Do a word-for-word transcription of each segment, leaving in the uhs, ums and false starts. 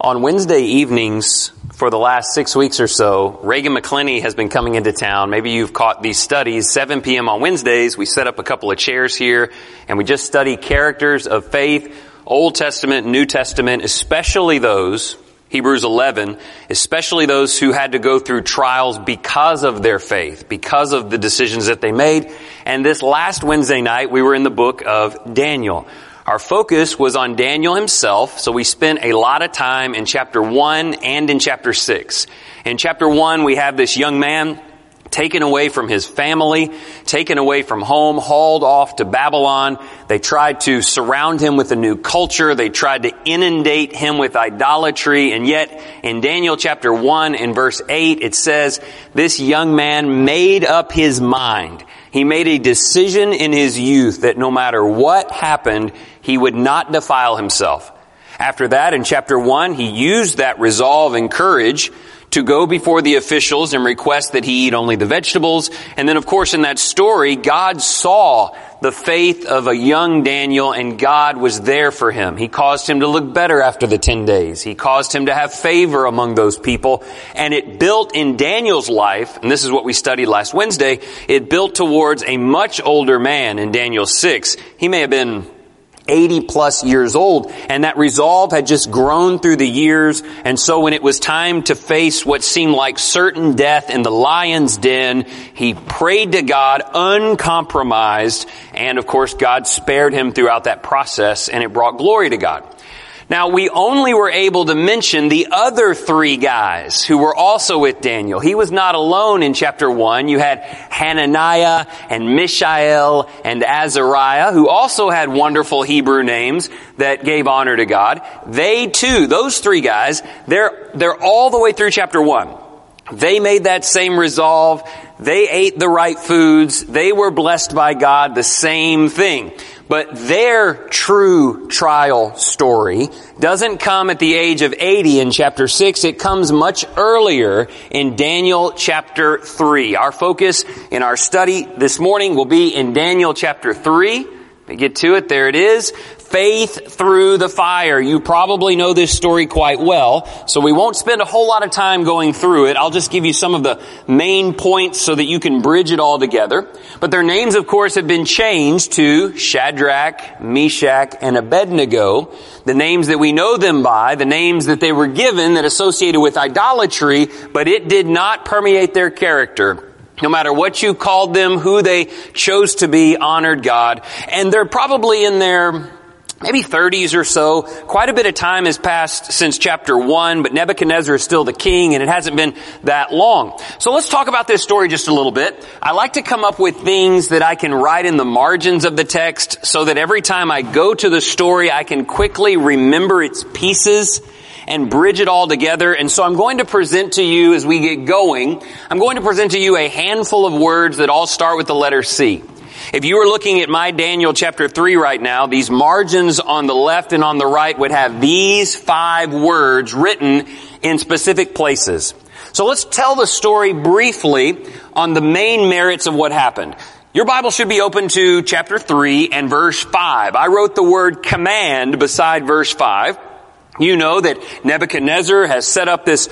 On Wednesday evenings for the last six weeks or so, Reagan McClenny has been coming into town. Maybe you've caught these studies. seven p.m. on Wednesdays, we set up a couple of chairs here, and we just study characters of faith, Old Testament, New Testament, especially those, Hebrews eleven, especially those who had to go through trials because of their faith, because of the decisions that they made. And this last Wednesday night, we were in the book of Daniel. Our focus was on Daniel himself, so we spent a lot of time in chapter one and in chapter six. In chapter one, we have this young man taken away from his family, taken away from home, hauled off to Babylon. They tried to surround him with a new culture. They tried to inundate him with idolatry. And yet, in Daniel chapter one and verse eight, it says, this young man made up his mind. He made a decision in his youth that no matter what happened, he would not defile himself. After that, in chapter one, he used that resolve and courage to go before the officials and request that he eat only the vegetables. And then, of course, in that story, God saw the faith of a young Daniel, and God was there for him. He caused him to look better after the ten days. He caused him to have favor among those people. And it built in Daniel's life, and this is what we studied last Wednesday, it built towards a much older man in Daniel six. He may have been eighty plus years old, and that resolve had just grown through the years. And so when it was time to face what seemed like certain death in the lion's den, he prayed to God uncompromised, and of course God spared him throughout that process, and it brought glory to God. Now, we only were able to mention the other three guys who were also with Daniel. He was not alone in chapter one. You had Hananiah and Mishael and Azariah, who also had wonderful Hebrew names that gave honor to God. They too, those three guys, they're, they're all the way through chapter one. They made that same resolve. They ate the right foods. They were blessed by God, the same thing. But their true trial story doesn't come at the age of eighty in chapter six. It comes much earlier in Daniel chapter three. Our focus in our study this morning will be in Daniel chapter three. Let me get to it. There it is. Faith through the fire. You probably know this story quite well, so we won't spend a whole lot of time going through it. I'll just give you some of the main points so that you can bridge it all together. But their names, of course, have been changed to Shadrach, Meshach, and Abednego. The names that we know them by, the names that they were given that associated with idolatry, but it did not permeate their character. No matter what you called them, who they chose to be, honored God. And they're probably in their maybe thirties or so. Quite a bit of time has passed since chapter one, but Nebuchadnezzar is still the king, and it hasn't been that long. So let's talk about this story just a little bit. I like to come up with things that I can write in the margins of the text so that every time I go to the story, I can quickly remember its pieces and bridge it all together. And so I'm going to present to you as we get going, I'm going to present to you a handful of words that all start with the letter C. If you were looking at my Daniel chapter three right now, these margins on the left and on the right would have these five words written in specific places. So let's tell the story briefly on the main merits of what happened. Your Bible should be open to chapter three and verse five. I wrote the word command beside verse five. You know that Nebuchadnezzar has set up this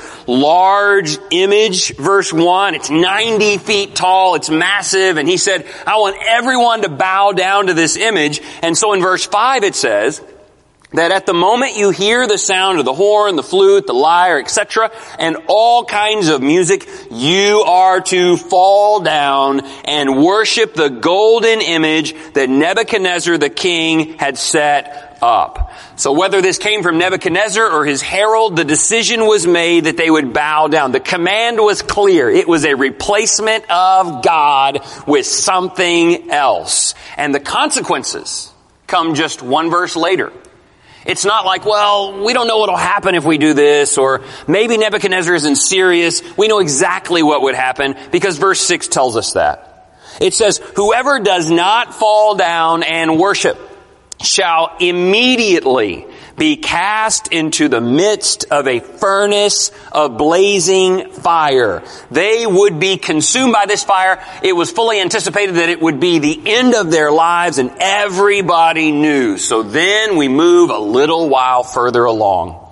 large image, verse one. It's ninety feet tall. It's massive. And he said, I want everyone to bow down to this image. And so in verse five it says that at the moment you hear the sound of the horn, the flute, the lyre, et cetera, and all kinds of music, you are to fall down and worship the golden image that Nebuchadnezzar the king had set up. So whether this came from Nebuchadnezzar or his herald, the decision was made that they would bow down. The command was clear. It was a replacement of God with something else. And the consequences come just one verse later. It's not like, well, we don't know what will happen if we do this, or maybe Nebuchadnezzar isn't serious. We know exactly what would happen because verse six tells us that. It says, whoever does not fall down and worship shall immediately be cast into the midst of a furnace of blazing fire. They would be consumed by this fire. It was fully anticipated that it would be the end of their lives, and everybody knew. So then we move a little while further along.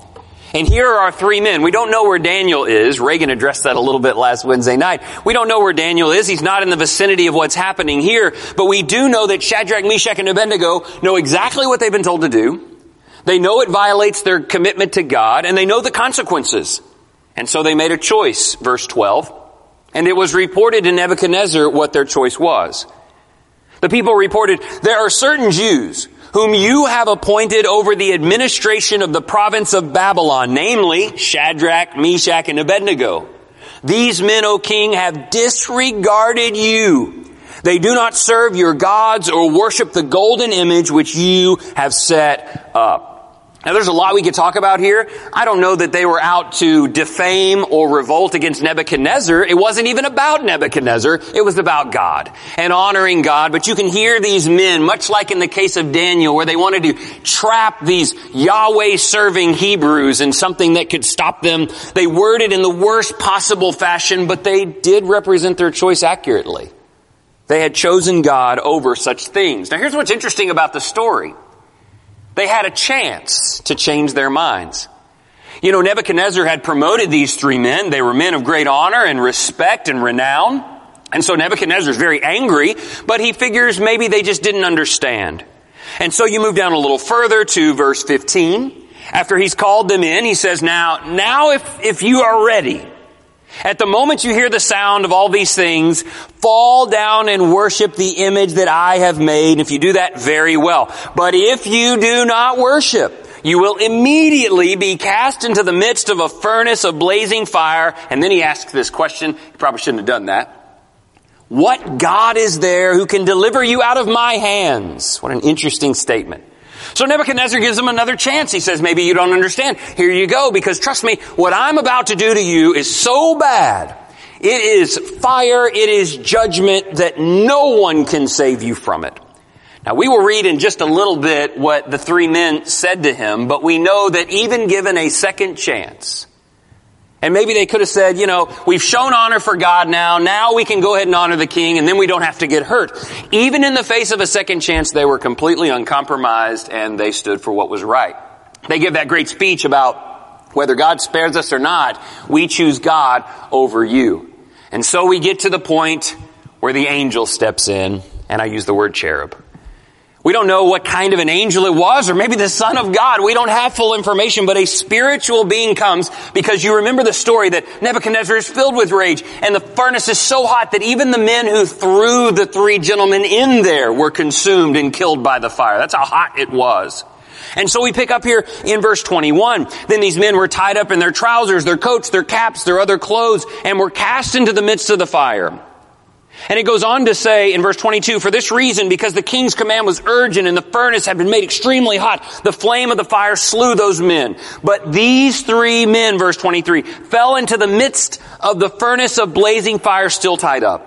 And here are our three men. We don't know where Daniel is. Reagan addressed that a little bit last Wednesday night. We don't know where Daniel is. He's not in the vicinity of what's happening here. But we do know that Shadrach, Meshach, and Abednego know exactly what they've been told to do. They know it violates their commitment to God, and they know the consequences. And so they made a choice, verse twelve. And it was reported to Nebuchadnezzar what their choice was. The people reported, there are certain Jews whom you have appointed over the administration of the province of Babylon, namely Shadrach, Meshach, and Abednego. These men, O king, have disregarded you. They do not serve your gods or worship the golden image which you have set up. Now there's a lot we could talk about here. I don't know that they were out to defame or revolt against Nebuchadnezzar. It wasn't even about Nebuchadnezzar. It was about God and honoring God. But you can hear these men, much like in the case of Daniel, where they wanted to trap these Yahweh-serving Hebrews in something that could stop them. They worded in the worst possible fashion, but they did represent their choice accurately. They had chosen God over such things. Now here's what's interesting about the story. They had a chance to change their minds. You know, Nebuchadnezzar had promoted these three men. They were men of great honor and respect and renown. And so Nebuchadnezzar is very angry, but he figures maybe they just didn't understand. And so you move down a little further to verse fifteen. After he's called them in, he says, now, now if, if you are ready, at the moment you hear the sound of all these things, fall down and worship the image that I have made. If you do that, very well. But if you do not worship, you will immediately be cast into the midst of a furnace of blazing fire. And then he asks this question. He probably shouldn't have done that. What God is there who can deliver you out of my hands? What an interesting statement. So Nebuchadnezzar gives them another chance. He says, maybe you don't understand. Here you go, because trust me, what I'm about to do to you is so bad. It is fire, it is judgment that no one can save you from it. Now we will read in just a little bit what the three men said to him, but we know that even given a second chance, and maybe they could have said, you know, we've shown honor for God now, now we can go ahead and honor the king, and then we don't have to get hurt. Even in the face of a second chance, they were completely uncompromised, and they stood for what was right. They give that great speech about whether God spares us or not, we choose God over you. And so we get to the point where the angel steps in, and I use the word cherub. We don't know what kind of an angel it was, or maybe the Son of God. We don't have full information, but a spiritual being comes, because you remember the story that Nebuchadnezzar is filled with rage, and the furnace is so hot that even the men who threw the three gentlemen in there were consumed and killed by the fire. That's how hot it was. And so we pick up here in verse twenty-one. Then these men were tied up in their trousers, their coats, their caps, their other clothes, and were cast into the midst of the fire. And it goes on to say in verse twenty-two, for this reason, because the king's command was urgent and the furnace had been made extremely hot, the flame of the fire slew those men. But these three men, verse twenty-three, fell into the midst of the furnace of blazing fire, still tied up.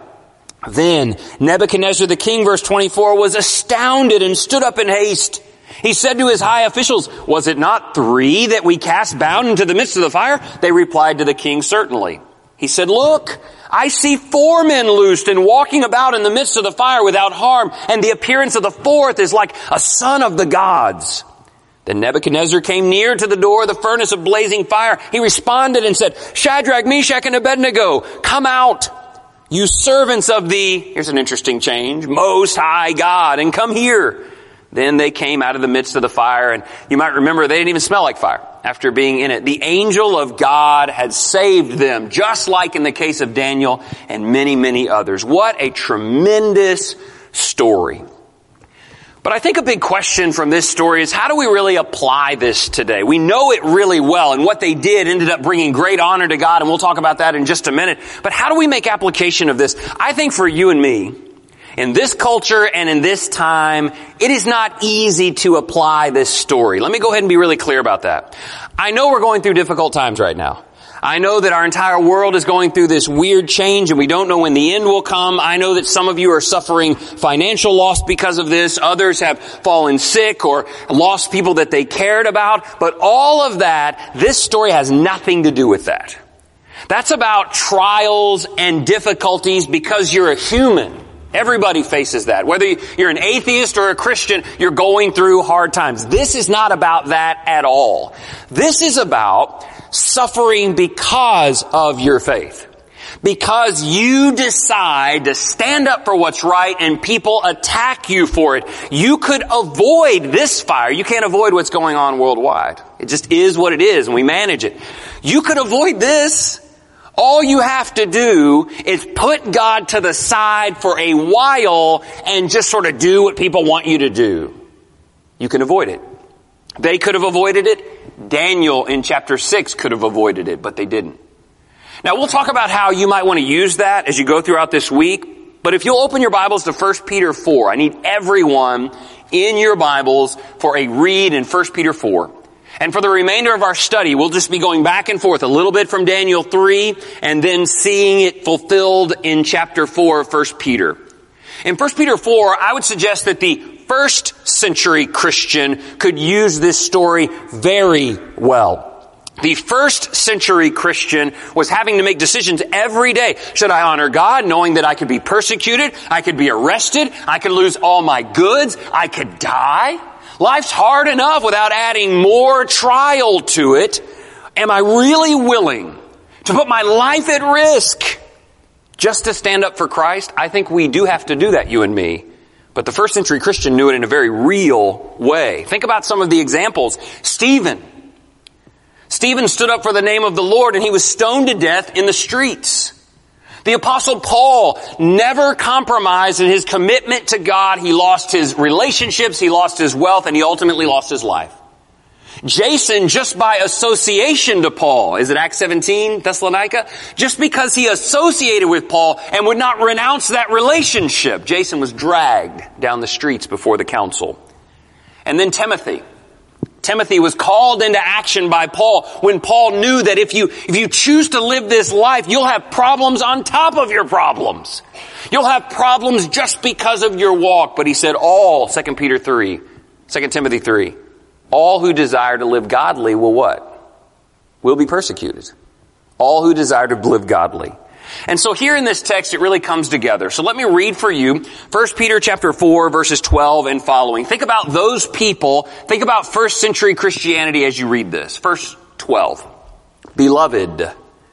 Then Nebuchadnezzar the king, verse twenty-four, was astounded and stood up in haste. He said to his high officials, was it not three that we cast bound into the midst of the fire? They replied to the king, certainly. He said, look, I see four men loosed and walking about in the midst of the fire without harm, and the appearance of the fourth is like a son of the gods. Then Nebuchadnezzar came near to the door of the furnace of blazing fire. He responded and said, Shadrach, Meshach, and Abednego, come out, you servants of the, here's an interesting change, Most High God, and come here. Then they came out of the midst of the fire, and you might remember they didn't even smell like fire after being in it. The angel of God had saved them, just like in the case of Daniel and many, many others. What a tremendous story. But I think a big question from this story is, how do we really apply this today? We know it really well, and what they did ended up bringing great honor to God, and we'll talk about that in just a minute. But how do we make application of this? I think for you and me, in this culture and in this time, it is not easy to apply this story. Let me go ahead and be really clear about that. I know we're going through difficult times right now. I know that our entire world is going through this weird change, and we don't know when the end will come. I know that some of you are suffering financial loss because of this. Others have fallen sick or lost people that they cared about. But all of that, this story has nothing to do with that. That's about trials and difficulties because you're a human. Everybody faces that. Whether you're an atheist or a Christian, you're going through hard times. This is not about that at all. This is about suffering because of your faith. Because you decide to stand up for what's right and people attack you for it. You could avoid this fire. You can't avoid what's going on worldwide. It just is what it is and we manage it. You could avoid this. All you have to do is put God to the side for a while and just sort of do what people want you to do. You can avoid it. They could have avoided it. Daniel in chapter six could have avoided it, but they didn't. Now we'll talk about how you might want to use that as you go throughout this week. But if you'll open your Bibles to First Peter four, I need everyone in your Bibles for a read in First Peter four. And for the remainder of our study, we'll just be going back and forth a little bit from Daniel three and then seeing it fulfilled in chapter four of First Peter. In First Peter four, I would suggest that the first century Christian could use this story very well. The first century Christian was having to make decisions every day. Should I honor God, knowing that I could be persecuted, I could be arrested, I could lose all my goods, I could die? Life's hard enough without adding more trial to it. Am I really willing to put my life at risk just to stand up for Christ? I think we do have to do that, you and me. But the first century Christian knew it in a very real way. Think about some of the examples. Stephen. Stephen stood up for the name of the Lord and he was stoned to death in the streets. The Apostle Paul never compromised in his commitment to God. He lost his relationships, he lost his wealth, and he ultimately lost his life. Jason, just by association to Paul, is it Acts seventeen, Thessalonica? Just because he associated with Paul and would not renounce that relationship, Jason was dragged down the streets before the council. And then Timothy. Timothy was called into action by Paul when Paul knew that if you, if you choose to live this life, you'll have problems on top of your problems. You'll have problems just because of your walk. But he said all, Second Peter three, Second Timothy three, all who desire to live godly will what? Will be persecuted. All who desire to live godly. And so here in this text, it really comes together. So let me read for you First Peter chapter four, verses twelve and following. Think about those people. Think about first century Christianity as you read this. Verse twelve. Beloved,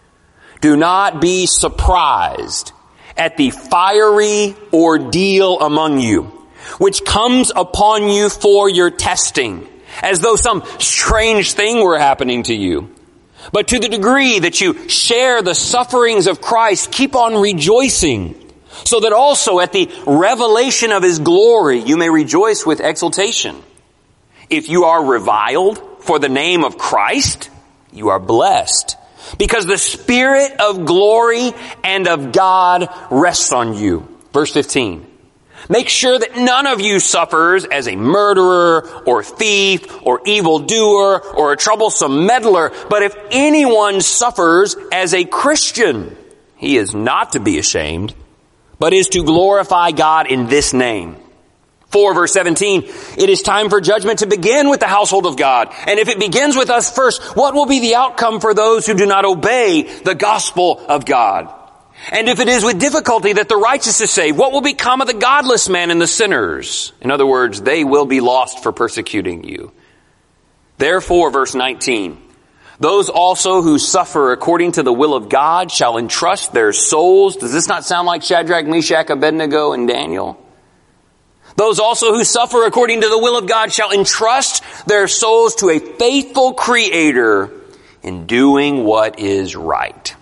do not be surprised at the fiery ordeal among you, which comes upon you for your testing, as though some strange thing were happening to you. But to the degree that you share the sufferings of Christ, keep on rejoicing, so that also at the revelation of His glory you may rejoice with exultation. If you are reviled for the name of Christ, you are blessed, because the Spirit of glory and of God rests on you. Verse fifteen. Make sure that none of you suffers as a murderer or thief or evildoer or a troublesome meddler. But if anyone suffers as a Christian, he is not to be ashamed, but is to glorify God in this name. four verse seventeen, it is time for judgment to begin with the household of God. And if it begins with us first, what will be the outcome for those who do not obey the gospel of God? And if it is with difficulty that the righteous is saved, what will become of the godless man and the sinners? In other words, they will be lost for persecuting you. Therefore, verse nineteen, those also who suffer according to the will of God shall entrust their souls. Does this not sound like Shadrach, Meshach, Abednego, and Daniel? Those also who suffer according to the will of God shall entrust their souls to a faithful Creator in doing what is right.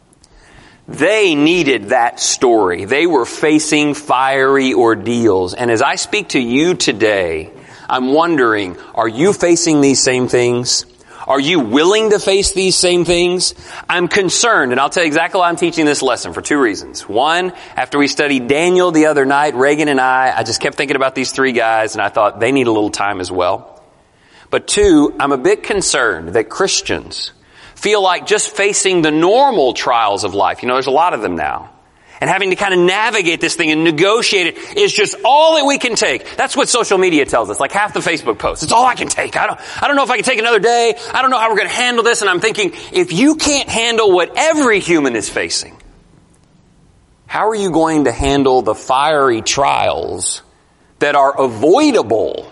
They needed that story. They were facing fiery ordeals. And as I speak to you today, I'm wondering, are you facing these same things? Are you willing to face these same things? I'm concerned, and I'll tell you exactly why I'm teaching this lesson for two reasons. One, after we studied Daniel the other night, Reagan and I, I just kept thinking about these three guys, and I thought they need a little time as well. But two, I'm a bit concerned that Christians feel like just facing the normal trials of life, you know, there's a lot of them now, and having to kind of navigate this thing and negotiate it is just all that we can take. That's what social media tells us, like half the Facebook posts. It's all I can take. I don't, I don't know if I can take another day. I don't know how we're going to handle this. And I'm thinking, if you can't handle what every human is facing, how are you going to handle the fiery trials that are avoidable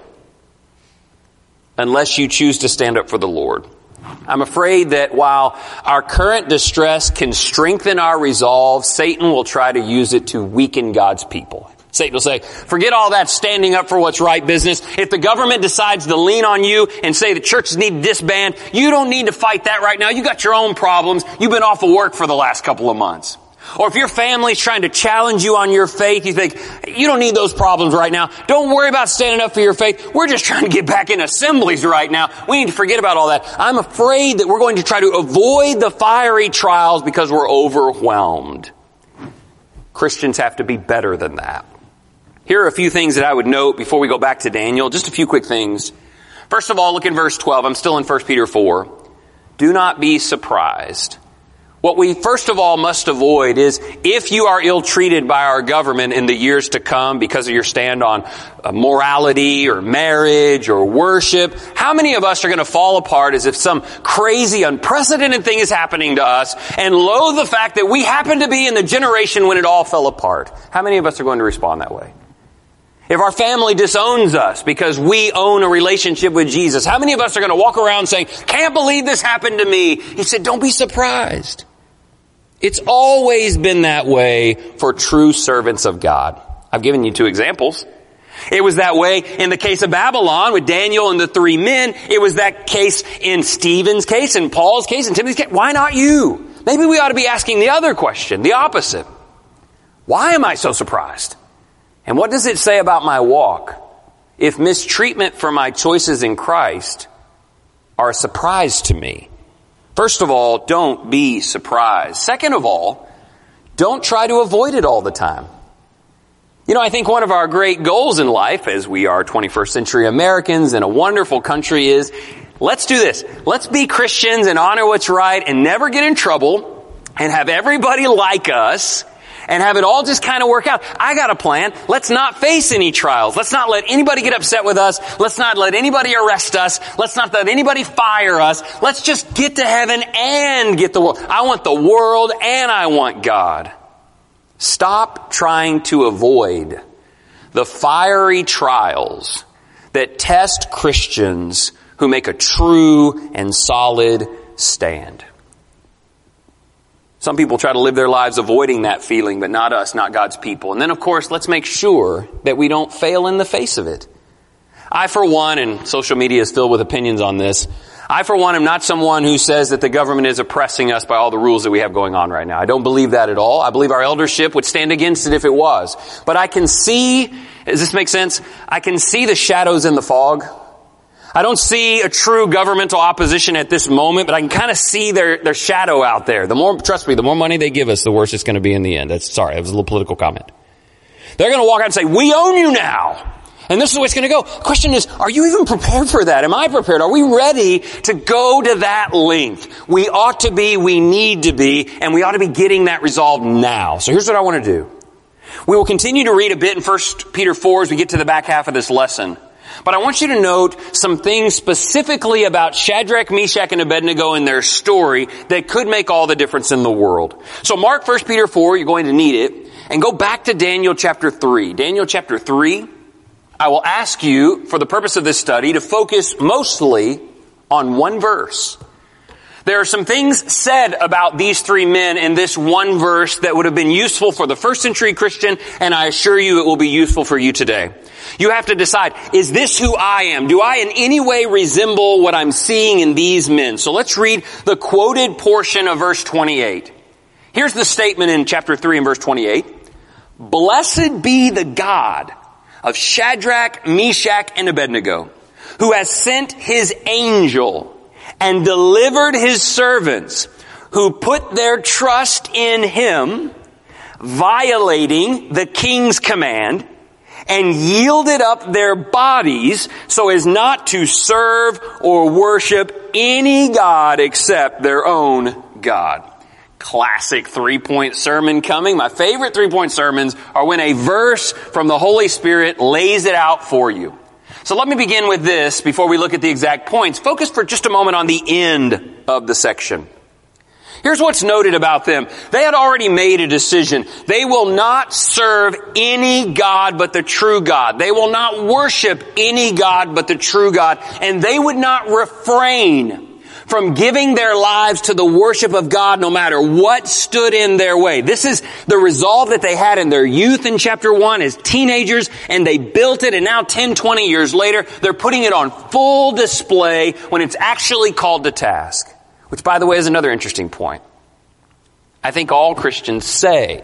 unless you choose to stand up for the Lord? I'm afraid that while our current distress can strengthen our resolve, Satan will try to use it to weaken God's people. Satan will say, forget all that standing up for what's right business. If the government decides to lean on you and say the churches need to disband, you don't need to fight that right now. You got your own problems. You've been off of work for the last couple of months. Or if your family's trying to challenge you on your faith, you think, you don't need those problems right now. Don't worry about standing up for your faith. We're just trying to get back in assemblies right now. We need to forget about all that. I'm afraid that we're going to try to avoid the fiery trials because we're overwhelmed. Christians have to be better than that. Here are a few things that I would note before we go back to Daniel. Just a few quick things. First of all, look in verse twelve. I'm still in First Peter four. Do not be surprised. What we first of all must avoid is if you are ill-treated by our government in the years to come because of your stand on morality or marriage or worship, how many of us are going to fall apart as if some crazy, unprecedented thing is happening to us and loathe the fact that we happen to be in the generation when it all fell apart? How many of us are going to respond that way? If our family disowns us because we own a relationship with Jesus, how many of us are going to walk around saying, can't believe this happened to me? He said, don't be surprised. It's always been that way for true servants of God. I've given you two examples. It was that way in the case of Babylon with Daniel and the three men. It was that case in Stephen's case, in Paul's case, in Timothy's case. Why not you? Maybe we ought to be asking the other question, the opposite. Why am I so surprised? And what does it say about my walk if mistreatment for my choices in Christ are a surprise to me? First of all, don't be surprised. Second of all, don't try to avoid it all the time. You know, I think one of our great goals in life, as we are twenty-first century Americans in a wonderful country, is let's do this. Let's be Christians and honor what's right and never get in trouble and have everybody like us and have it all just kind of work out. I got a plan. Let's not face any trials. Let's not let anybody get upset with us. Let's not let anybody arrest us. Let's not let anybody fire us. Let's just get to heaven and get the world. I want the world and I want God. Stop trying to avoid the fiery trials that test Christians who make a true and solid stand. Some people try to live their lives avoiding that feeling, but not us, not God's people. And then, of course, let's make sure that we don't fail in the face of it. I, for one, and social media is filled with opinions on this, I, for one, am not someone who says that the government is oppressing us by all the rules that we have going on right now. I don't believe that at all. I believe our eldership would stand against it if it was. But I can see, does this make sense? I can see the shadows in the fog. I don't see a true governmental opposition at this moment, but I can kind of see their, their shadow out there. The more, trust me, the more money they give us, the worse it's going to be in the end. That's, sorry, it was a little political comment. They're going to walk out and say, we own you now. And this is the way it's going to go. The question is, are you even prepared for that? Am I prepared? Are we ready to go to that length? We ought to be, we need to be, and we ought to be getting that resolved now. So here's what I want to do. We will continue to read a bit in First Peter four as we get to the back half of this lesson. But I want you to note some things specifically about Shadrach, Meshach, and Abednego and their story that could make all the difference in the world. So mark First Peter four, you're going to need it, and go back to Daniel chapter three. Daniel chapter three, I will ask you, for the purpose of this study, to focus mostly on one verse. There are some things said about these three men in this one verse that would have been useful for the first century Christian, and I assure you it will be useful for you today. You have to decide, is this who I am? Do I in any way resemble what I'm seeing in these men? So let's read the quoted portion of verse twenty-eight. Here's the statement in chapter three and verse twenty-eight. Blessed be the God of Shadrach, Meshach, and Abednego, who has sent his angel and delivered his servants who put their trust in him, violating the king's command, and yielded up their bodies so as not to serve or worship any god except their own God. Classic three-point sermon coming. My favorite three-point sermons are when a verse from the Holy Spirit lays it out for you. So let me begin with this before we look at the exact points. Focus for just a moment on the end of the section. Here's what's noted about them. They had already made a decision. They will not serve any God but the true God. They will not worship any God but the true God. And they would not refrain from giving their lives to the worship of God no matter what stood in their way. This is the resolve that they had in their youth in chapter one as teenagers, and they built it, and now ten, twenty years later, they're putting it on full display when it's actually called to task. Which, by the way, is another interesting point. I think all Christians say,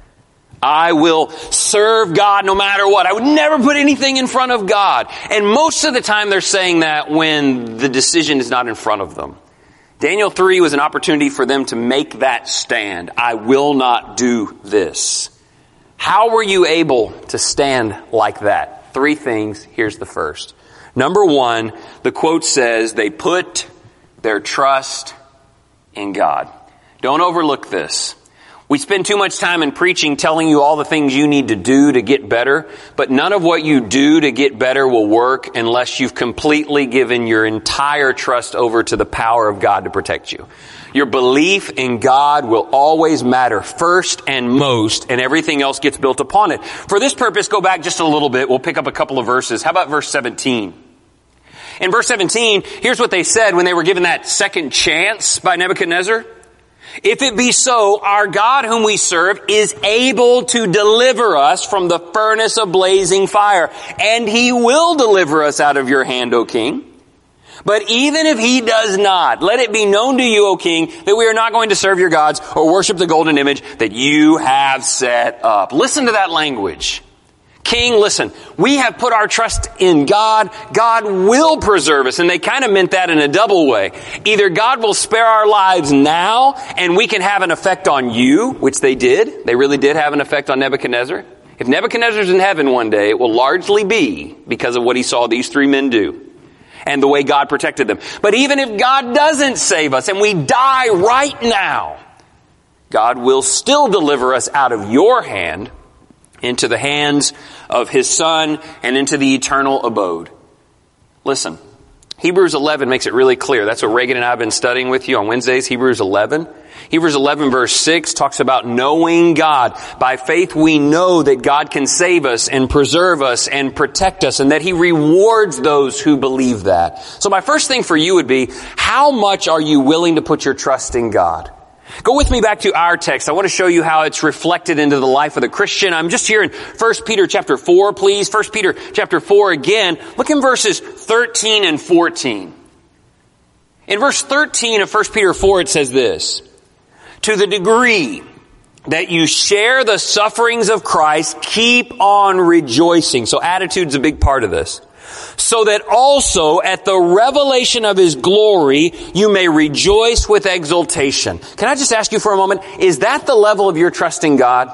I will serve God no matter what. I would never put anything in front of God. And most of the time they're saying that when the decision is not in front of them. Daniel three was an opportunity for them to make that stand. I will not do this. How were you able to stand like that? Three things. Here's the first. Number one, the quote says they put their trust in God. Don't overlook this. We spend too much time in preaching telling you all the things you need to do to get better, but none of what you do to get better will work unless you've completely given your entire trust over to the power of God to protect you. Your belief in God will always matter first and most, and everything else gets built upon it. For this purpose, go back just a little bit. We'll pick up a couple of verses. How about verse seventeen? In verse seventeen, here's what they said when they were given that second chance by Nebuchadnezzar. If it be so, our God whom we serve is able to deliver us from the furnace of blazing fire, and he will deliver us out of your hand, O king. But even if he does not, let it be known to you, O king, that we are not going to serve your gods or worship the golden image that you have set up. Listen to that language. King, listen, we have put our trust in God. God will preserve us. And they kind of meant that in a double way. Either God will spare our lives now and we can have an effect on you, which they did. They really did have an effect on Nebuchadnezzar. If Nebuchadnezzar's in heaven one day, it will largely be because of what he saw these three men do and the way God protected them. But even if God doesn't save us and we die right now, God will still deliver us out of your hand into the hands of his Son and into the eternal abode. Listen, Hebrews eleven makes it really clear. That's what Reagan and I have been studying with you on Wednesdays, Hebrews eleven. Hebrews eleven verse six talks about knowing God. By faith we know that God can save us and preserve us and protect us, and that he rewards those who believe that. So my first thing for you would be, how much are you willing to put your trust in God? Go with me back to our text. I want to show you how it's reflected into the life of the Christian. I'm just here in First Peter chapter four, please. First Peter chapter four again. Look in verses thirteen and fourteen. In verse thirteen of First Peter four, it says this: to the degree that you share the sufferings of Christ, keep on rejoicing. So attitude's a big part of this. So that also at the revelation of his glory, you may rejoice with exultation. Can I just ask you for a moment, is that the level of your trust in God?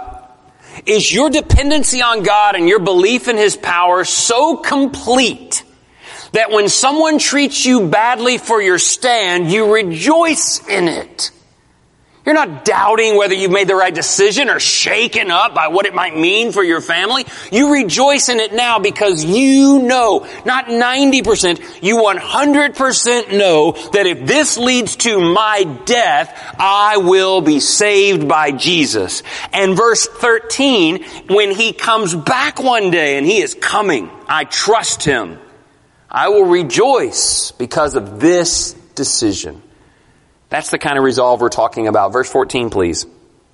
Is your dependency on God and your belief in his power so complete that when someone treats you badly for your stand, you rejoice in it? You're not doubting whether you've made the right decision or shaken up by what it might mean for your family. You rejoice in it now because you know, not ninety percent, you one hundred percent know that if this leads to my death, I will be saved by Jesus. And verse thirteen, when he comes back one day, and he is coming, I trust him, I will rejoice because of this decision. That's the kind of resolve we're talking about. Verse fourteen, please.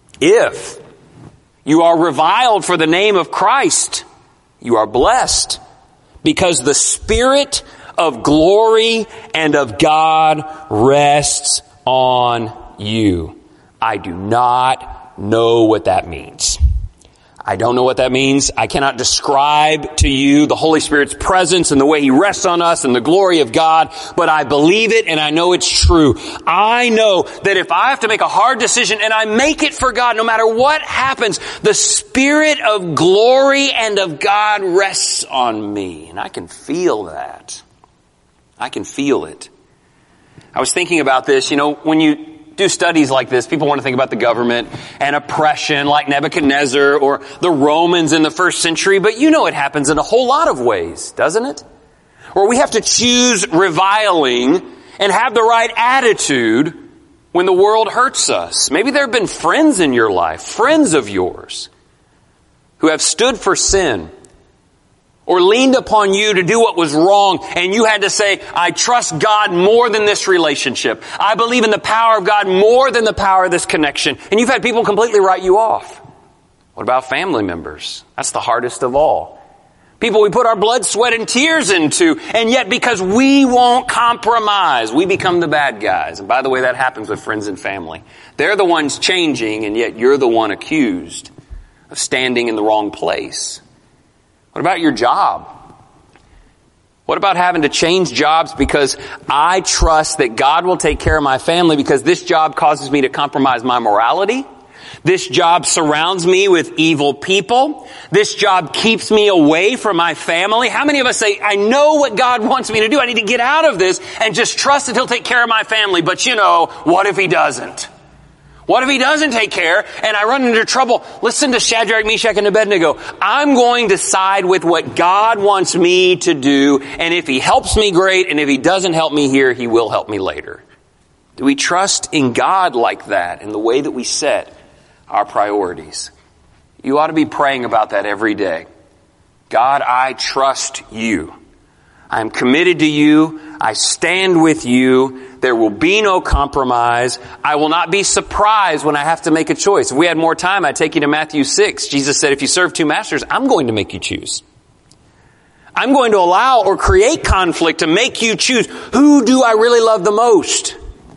If you are reviled for the name of Christ, you are blessed, because the Spirit of glory and of God rests on you. I do not know what that means. I don't know what that means. I cannot describe to you the Holy Spirit's presence and the way he rests on us and the glory of God, but I believe it and I know it's true. I know that if I have to make a hard decision and I make it for God, no matter what happens, the Spirit of glory and of God rests on me. And I can feel that. I can feel it. I was thinking about this, you know, when you do studies like this, people want to think about the government and oppression like Nebuchadnezzar or the Romans in the first century, but you know it happens in a whole lot of ways, doesn't it? Where we have to choose reviling and have the right attitude when the world hurts us. Maybe there have been friends in your life, friends of yours, who have stood for sin or leaned upon you to do what was wrong, and you had to say, I trust God more than this relationship. I believe in the power of God more than the power of this connection. And you've had people completely write you off. What about family members? That's the hardest of all. People we put our blood, sweat, and tears into, and yet because we won't compromise, we become the bad guys. And by the way, that happens with friends and family. They're the ones changing, and yet you're the one accused of standing in the wrong place. What about your job? What about having to change jobs because I trust that God will take care of my family because this job causes me to compromise my morality? This job surrounds me with evil people. This job keeps me away from my family. How many of us say, I know what God wants me to do. I need to get out of this and just trust that He'll take care of my family. But you know, what if He doesn't? What if He doesn't take care and I run into trouble? Listen to Shadrach, Meshach, and Abednego. I'm going to side with what God wants me to do. And if He helps me, great. And if He doesn't help me here, He will help me later. Do we trust in God like that in the way that we set our priorities? You ought to be praying about that every day. God, I trust You. I'm committed to You. I stand with You. There will be no compromise. I will not be surprised when I have to make a choice. If we had more time, I'd take you to Matthew six. Jesus said, if you serve two masters, I'm going to make you choose. I'm going to allow or create conflict to make you choose. Who do I really love the most?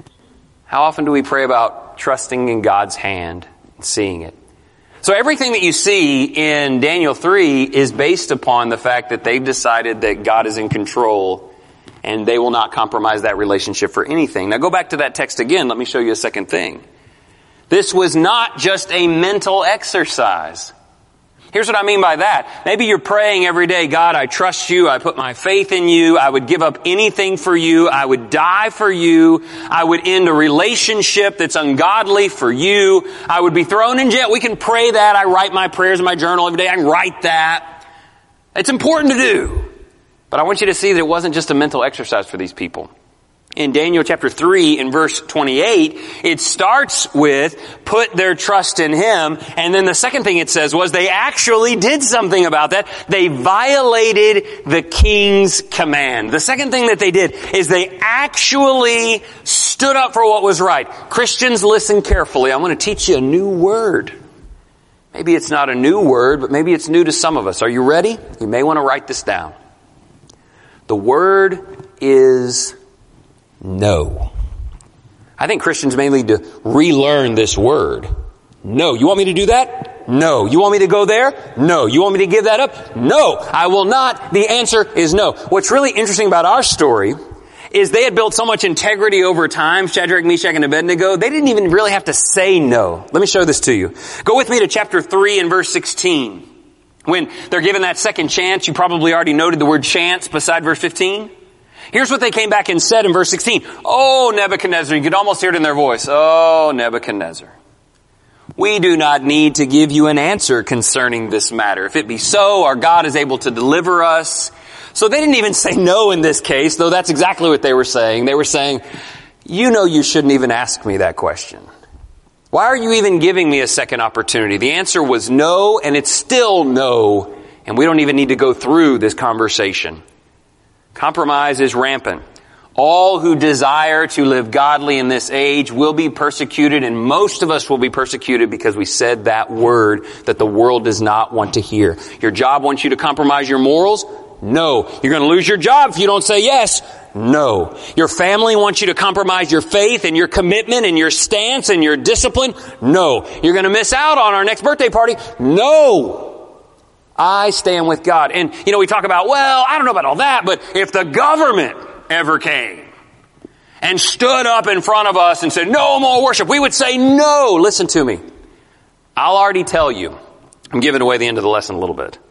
How often do we pray about trusting in God's hand and seeing it? So everything that you see in Daniel three is based upon the fact that they've decided that God is in control and they will not compromise that relationship for anything. Now go back to that text again. Let me show you a second thing. This was not just a mental exercise. Here's what I mean by that. Maybe you're praying every day, God, I trust You. I put my faith in You. I would give up anything for You. I would die for You. I would end a relationship that's ungodly for You. I would be thrown in jail. We can pray that. I write my prayers in my journal every day. I can write that. It's important to do. But I want you to see that it wasn't just a mental exercise for these people. In Daniel chapter three in verse twenty-eight, it starts with put their trust in Him. And then the second thing it says was they actually did something about that. They violated the king's command. The second thing that they did is they actually stood up for what was right. Christians, listen carefully. I'm going to teach you a new word. Maybe it's not a new word, but maybe it's new to some of us. Are you ready? You may want to write this down. The word is no. I think Christians may need to relearn this word. No. You want me to do that? No. You want me to go there? No. You want me to give that up? No. I will not. The answer is no. What's really interesting about our story is they had built so much integrity over time, Shadrach, Meshach, and Abednego, they didn't even really have to say no. Let me show this to you. Go with me to chapter three and verse sixteen. When they're given that second chance, you probably already noted the word chance beside verse fifteen. Here's what they came back and said in verse sixteen. Oh, Nebuchadnezzar, you could almost hear it in their voice. Oh, Nebuchadnezzar, we do not need to give you an answer concerning this matter. If it be so, our God is able to deliver us. So they didn't even say no in this case, though that's exactly what they were saying. They were saying, you know you shouldn't even ask me that question. Why are you even giving me a second opportunity? The answer was no, and it's still no, and we don't even need to go through this conversation. Compromise is rampant. All who desire to live godly in this age will be persecuted, and most of us will be persecuted because we said that word that the world does not want to hear. Your job wants you to compromise your morals? No. You're going to lose your job if you don't say yes? No. Your family wants you to compromise your faith and your commitment and your stance and your discipline? No. You're going to miss out on our next birthday party? No. I stand with God. And, you know, we talk about, well, I don't know about all that, but if the government ever came and stood up in front of us and said, no more worship, we would say no. Listen to me. I'll already tell you. I'm giving away the end of the lesson a little bit.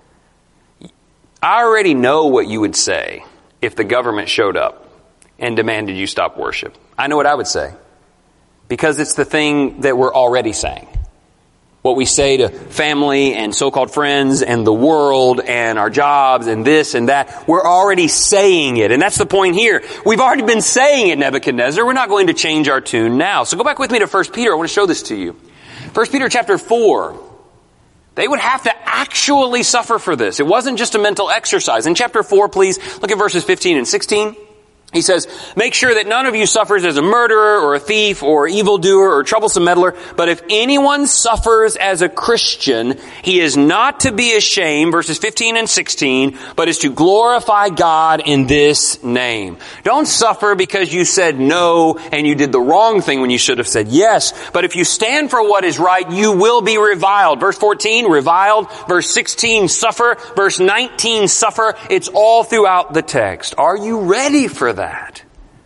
I already know what you would say if the government showed up and demanded you stop worship. I know what I would say. Because it's the thing that we're already saying. What we say to family and so-called friends and the world and our jobs and this and that, we're already saying it. And that's the point here. We've already been saying it, Nebuchadnezzar. We're not going to change our tune now. So go back with me to First Peter. I want to show this to you. First Peter chapter four. They would have to actually suffer for this. It wasn't just a mental exercise. In chapter four, please look at verses fifteen and sixteen. He says, make sure that none of you suffers as a murderer or a thief or evildoer or troublesome meddler, but if anyone suffers as a Christian, he is not to be ashamed, verses fifteen and sixteen, but is to glorify God in this name. Don't suffer because you said no and you did the wrong thing when you should have said yes, but if you stand for what is right, you will be reviled. Verse fourteen, reviled. Verse sixteen, suffer. Verse nineteen, suffer. It's all throughout the text. Are you ready for that? That.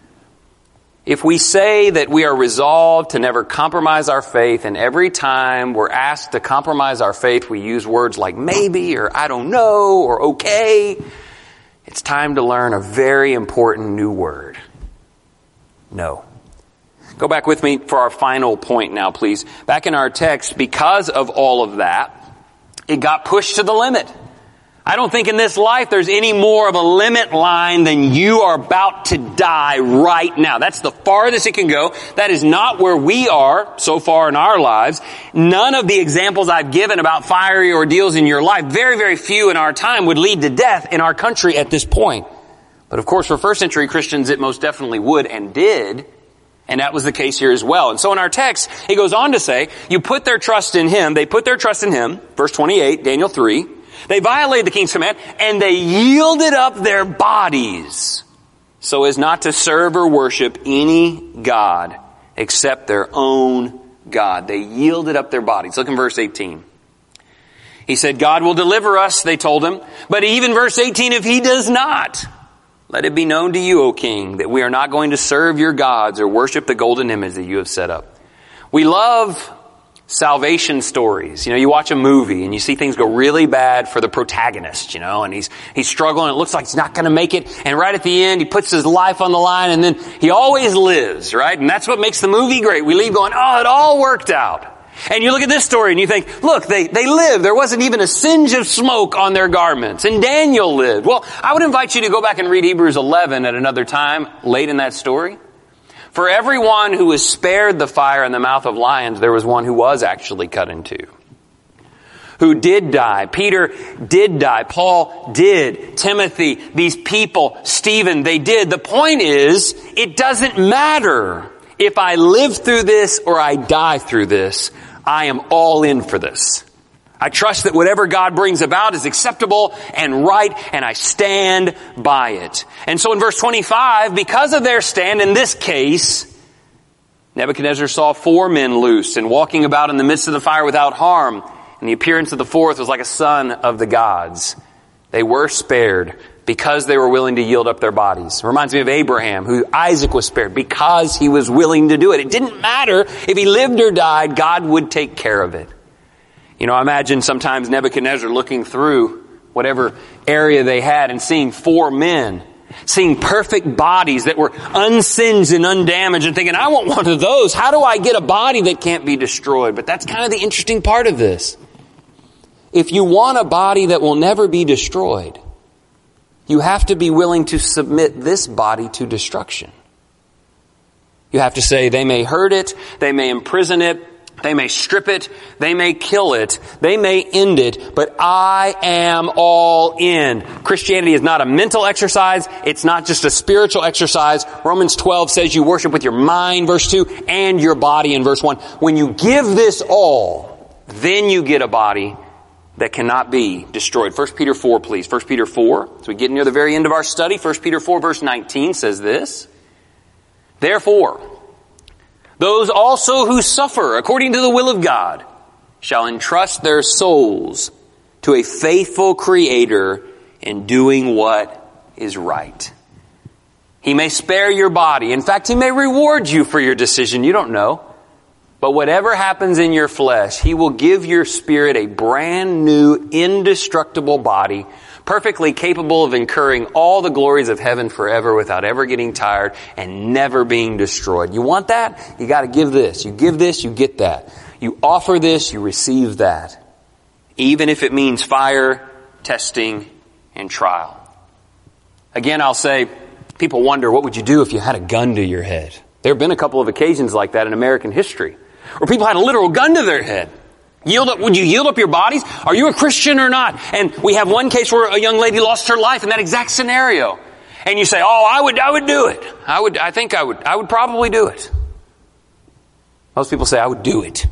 If we say that we are resolved to never compromise our faith, and every time we're asked to compromise our faith, we use words like maybe or I don't know or okay, it's time to learn a very important new word. No. Go back with me for our final point now, please. Back in our text, because of all of that, it got pushed to the limit. I don't think in this life there's any more of a limit line than you are about to die right now. That's the farthest it can go. That is not where we are so far in our lives. None of the examples I've given about fiery ordeals in your life, very, very few in our time, would lead to death in our country at this point. But of course, for first century Christians, it most definitely would and did. And that was the case here as well. And so in our text, he goes on to say, you put their trust in him. They put their trust in him. Verse twenty-eight, Daniel three. They violated the king's command, and they yielded up their bodies so as not to serve or worship any god except their own God. They yielded up their bodies. Look in verse eighteen. He said, God will deliver us, they told him. But even verse eighteen, if he does not, let it be known to you, O king, that we are not going to serve your gods or worship the golden image that you have set up. We love salvation stories. You know, you watch a movie and you see things go really bad for the protagonist, you know, and he's, he's struggling. It looks like he's not going to make it. And right at the end, he puts his life on the line and then he always lives, right? And that's what makes the movie great. We leave going, oh, it all worked out. And you look at this story and you think, look, they, they lived. There wasn't even a singe of smoke on their garments. And Daniel lived. Well, I would invite you to go back and read Hebrews eleven at another time, late in that story. For everyone who was spared the fire in the mouth of lions, there was one who was actually cut in two. Who did die. Peter did die. Paul did. Timothy, these people, Stephen, they did. The point is, it doesn't matter if I live through this or I die through this. I am all in for this. I trust that whatever God brings about is acceptable and right, and I stand by it. And so in verse twenty-five, because of their stand in this case, Nebuchadnezzar saw four men loose and walking about in the midst of the fire without harm, and the appearance of the fourth was like a son of the gods. They were spared because they were willing to yield up their bodies. It reminds me of Abraham, who Isaac was spared because he was willing to do it. It didn't matter if he lived or died, God would take care of it. You know, I imagine sometimes Nebuchadnezzar looking through whatever area they had and seeing four men, seeing perfect bodies that were unsinged and undamaged and thinking, I want one of those. How do I get a body that can't be destroyed? But that's kind of the interesting part of this. If you want a body that will never be destroyed, you have to be willing to submit this body to destruction. You have to say, they may hurt it, they may imprison it, they may strip it, they may kill it, they may end it, but I am all in. Christianity is not a mental exercise, it's not just a spiritual exercise. Romans twelve says you worship with your mind, verse two, and your body in verse one. When you give this all, then you get a body that cannot be destroyed. First Peter four, please. First Peter four. As we get near the very end of our study, First Peter four verse nineteen says this. Therefore, those also who suffer according to the will of God shall entrust their souls to a faithful Creator in doing what is right. He may spare your body. In fact, He may reward you for your decision. You don't know. But whatever happens in your flesh, He will give your spirit a brand new, indestructible body, perfectly capable of incurring all the glories of heaven forever without ever getting tired and never being destroyed. You want that? You got to give this. You give this, you get that. You offer this, you receive that. Even if it means fire, testing, and trial. Again, I'll say, people wonder, what would you do if you had a gun to your head? There have been a couple of occasions like that in American history, where people had a literal gun to their head. Yield up, would you yield up your bodies? Are you a Christian or not? And we have one case where a young lady lost her life in that exact scenario. And you say, oh, I would, I would do it. I would, I think I would, I would probably do it. Most people say, I would do it.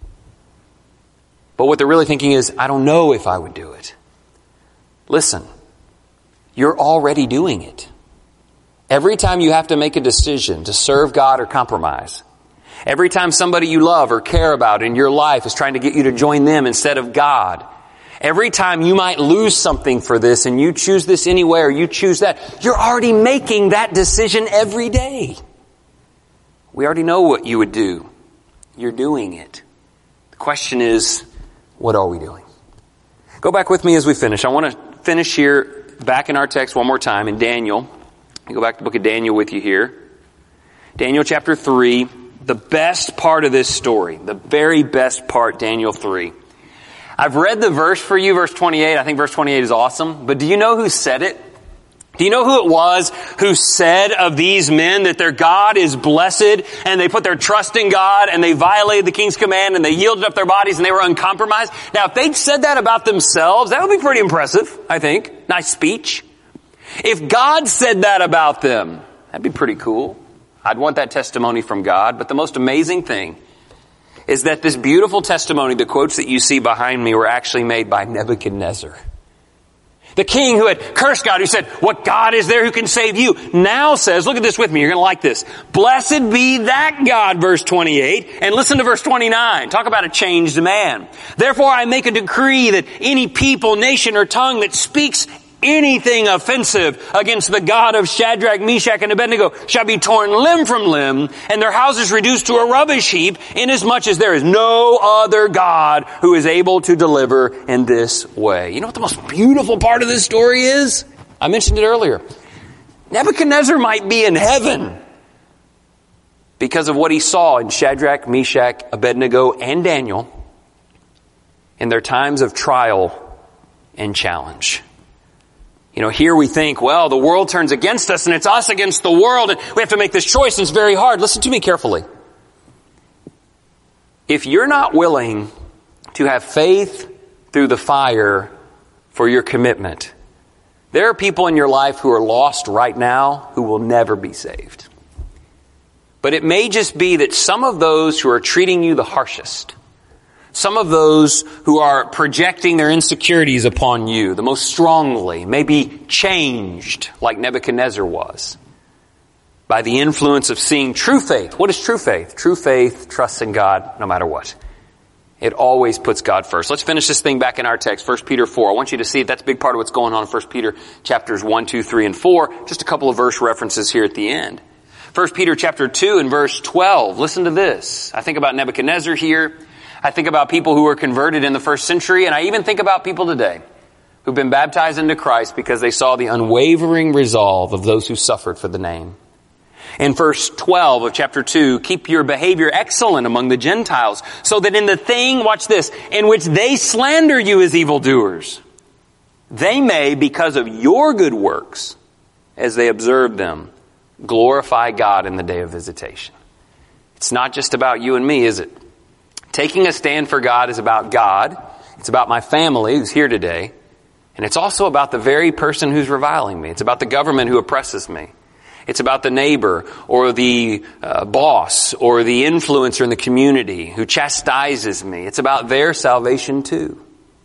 But what they're really thinking is, I don't know if I would do it. Listen, you're already doing it. Every time you have to make a decision to serve God or compromise, every time somebody you love or care about in your life is trying to get you to join them instead of God, every time you might lose something for this and you choose this anyway or you choose that, you're already making that decision every day. We already know what you would do. You're doing it. The question is, what are we doing? Go back with me as we finish. I want to finish here back in our text one more time in Daniel. I go back to the book of Daniel with you here. Daniel chapter three, the best part of this story, the very best part, Daniel three. I've read the verse for you, verse twenty-eight. I think verse twenty-eight is awesome. But do you know who said it? Do you know who it was who said of these men that their God is blessed and they put their trust in God and they violated the king's command and they yielded up their bodies and they were uncompromised? Now, if they'd said that about themselves, that would be pretty impressive, I think. Nice speech. If God said that about them, that'd be pretty cool. I'd want that testimony from God. But the most amazing thing is that this beautiful testimony, the quotes that you see behind me, were actually made by Nebuchadnezzar. The king who had cursed God, who said, what God is there who can save you, now says, look at this with me, you're going to like this. Blessed be that God, verse twenty-eight. And listen to verse twenty-nine. Talk about a changed man. Therefore I make a decree that any people, nation, or tongue that speaks anything offensive against the God of Shadrach, Meshach, and Abednego shall be torn limb from limb, and their houses reduced to a rubbish heap, inasmuch as there is no other God who is able to deliver in this way. You know what the most beautiful part of this story is? I mentioned it earlier. Nebuchadnezzar might be in heaven because of what he saw in Shadrach, Meshach, Abednego, and Daniel in their times of trial and challenge. You know, here we think, well, the world turns against us and it's us against the world and we have to make this choice and it's very hard. Listen to me carefully. If you're not willing to have faith through the fire for your commitment, there are people in your life who are lost right now who will never be saved. But it may just be that some of those who are treating you the harshest, some of those who are projecting their insecurities upon you the most strongly may be changed like Nebuchadnezzar was by the influence of seeing true faith. What is true faith? True faith trusts in God no matter what. It always puts God first. Let's finish this thing back in our text, First Peter four. I want you to see that's a big part of what's going on in First Peter chapters one, two, three, and four. Just a couple of verse references here at the end. First Peter chapter two and verse twelve. Listen to this. I think about Nebuchadnezzar here. I think about people who were converted in the first century, and I even think about people today who've been baptized into Christ because they saw the unwavering resolve of those who suffered for the name. In verse twelve of chapter two, keep your behavior excellent among the Gentiles, so that in the thing, watch this, in which they slander you as evildoers, they may, because of your good works, as they observe them, glorify God in the day of visitation. It's not just about you and me, is it? Taking a stand for God is about God. It's about my family who's here today. And it's also about the very person who's reviling me. It's about the government who oppresses me. It's about the neighbor or the uh, boss or the influencer in the community who chastises me. It's about their salvation too.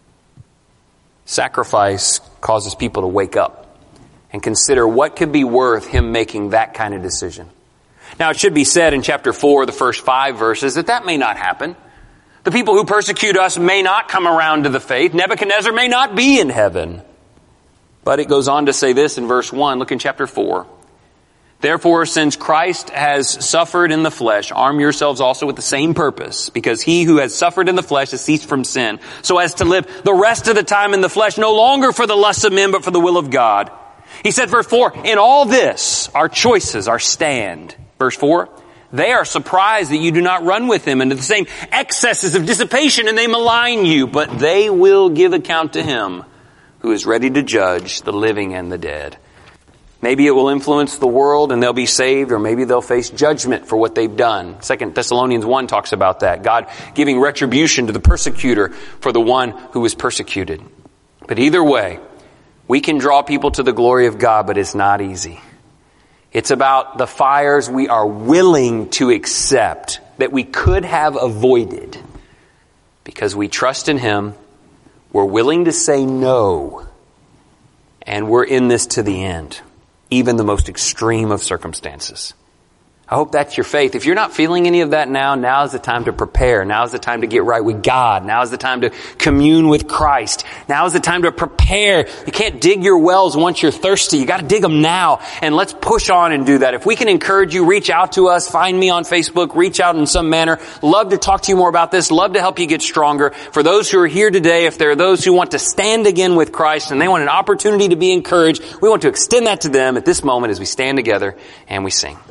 Sacrifice causes people to wake up and consider what could be worth him making that kind of decision. Now, it should be said in chapter four, the first five verses, that that may not happen. The people who persecute us may not come around to the faith. Nebuchadnezzar may not be in heaven. But it goes on to say this in verse one. Look in chapter four. Therefore, since Christ has suffered in the flesh, arm yourselves also with the same purpose, because he who has suffered in the flesh has ceased from sin, so as to live the rest of the time in the flesh, no longer for the lusts of men, but for the will of God. He said, verse four, in all this, our choices, our stand. Verse four, They are surprised that you do not run with them into the same excesses of dissipation, and they malign you, but they will give account to him who is ready to judge the living and the dead. Maybe it will influence the world and they'll be saved, or maybe they'll face judgment for what they've done. Second Thessalonians one talks about that. God giving retribution to the persecutor for the one who was persecuted. But either way, we can draw people to the glory of God, but it's not easy. It's about the fires we are willing to accept that we could have avoided because we trust in him, we're willing to say no, and we're in this to the end. Even the most extreme of circumstances. I hope that's your faith. If you're not feeling any of that now, now is the time to prepare. Now is the time to get right with God. Now is the time to commune with Christ. Now is the time to prepare. You can't dig your wells once you're thirsty. You got to dig them now. And let's push on and do that. If we can encourage you, reach out to us. Find me on Facebook. Reach out in some manner. Love to talk to you more about this. Love to help you get stronger. For those who are here today, if there are those who want to stand again with Christ and they want an opportunity to be encouraged, we want to extend that to them at this moment as we stand together and we sing.